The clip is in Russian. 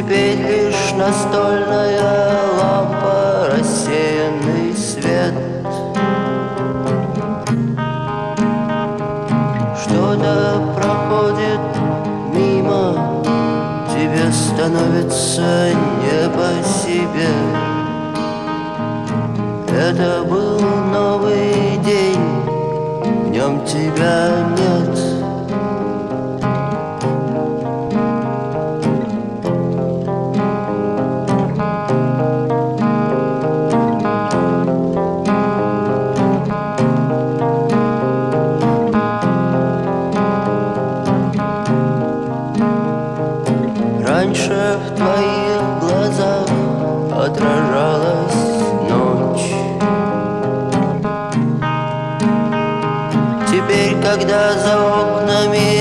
теперь лишь настольная лампа, рассеянный свет. Что-то проходит мимо, тебе становится не по себе. Это был новый день, в нем тебя нет. Раньше в твоих глазах отражалась ночь. Теперь, когда за окнами